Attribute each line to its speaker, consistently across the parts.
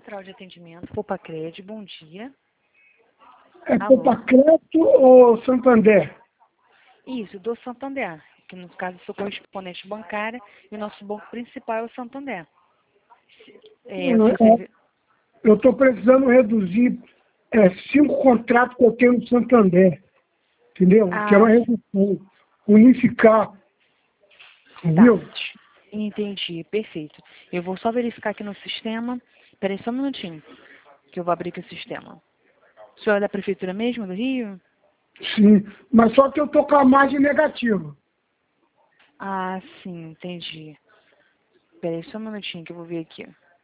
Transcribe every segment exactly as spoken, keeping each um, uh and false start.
Speaker 1: central de atendimento, Popacred, bom dia.
Speaker 2: É
Speaker 1: Alô?
Speaker 2: Popacred ou Santander?
Speaker 1: Isso, do Santander, que no caso eu sou correspondente bancária e o nosso banco principal é o Santander. É, o seu servi-
Speaker 2: Eu estou precisando reduzir é, cinco contratos que eu tenho no Santander. Entendeu?
Speaker 1: Ah,
Speaker 2: Que é uma redução. Unificar. Entendeu?
Speaker 1: tá. Entendi, perfeito. Eu vou só verificar aqui no sistema. Peraí só um minutinho, que eu vou abrir aqui o sistema. O senhor é da Prefeitura mesmo, do Rio?
Speaker 2: Sim. Mas só que eu estou com a margem negativa.
Speaker 1: Ah, sim, entendi. Peraí só um minutinho que eu vou ver aqui.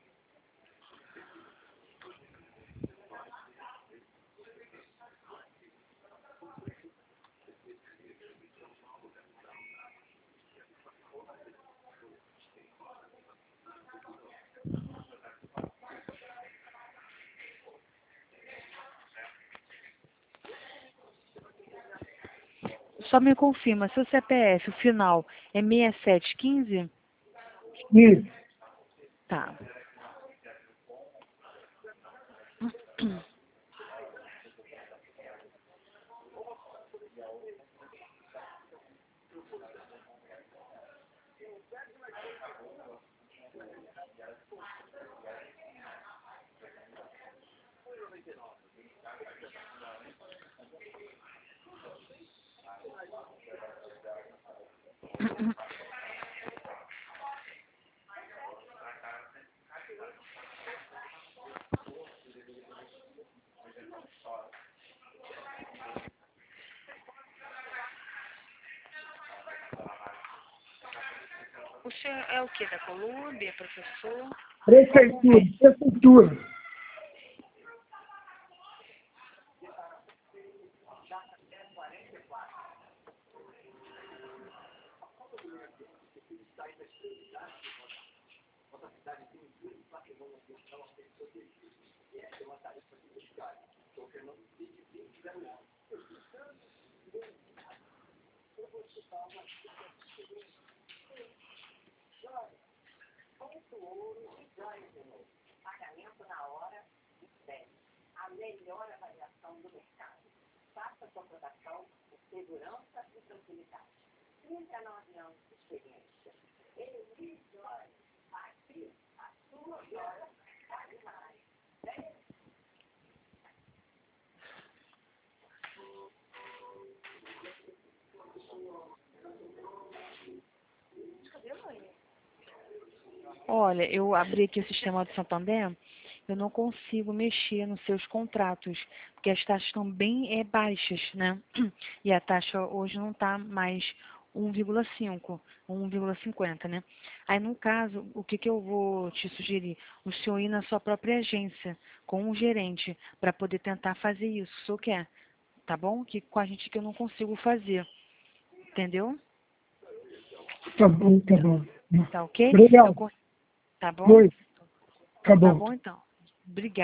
Speaker 1: Só me confirma, seu C P F, o final, é seis sete um cinco?
Speaker 2: Sim.
Speaker 1: Tá. O senhor é o que? Da Colômbia, professor?
Speaker 2: Prefeitura. Prefeitura.
Speaker 1: Olha, eu abri aqui o sistema do Santander, eu não consigo mexer nos seus contratos, porque as taxas estão bem é, baixas, né? E a taxa hoje não está mais um vírgula cinco, um vírgula cinquenta, né? Aí, no caso, o que, que eu vou te sugerir? O senhor ir na sua própria agência, com um gerente, para poder tentar fazer isso, o senhor quer, tá bom? Que com a gente que eu não consigo fazer, entendeu?
Speaker 2: Tá bom, tá bom.
Speaker 1: Tá ok? Eu,
Speaker 2: Obrigado.
Speaker 1: con- tá bom?
Speaker 2: Foi. Tá
Speaker 1: Tá
Speaker 2: bom.
Speaker 1: bom, então. Obrigada.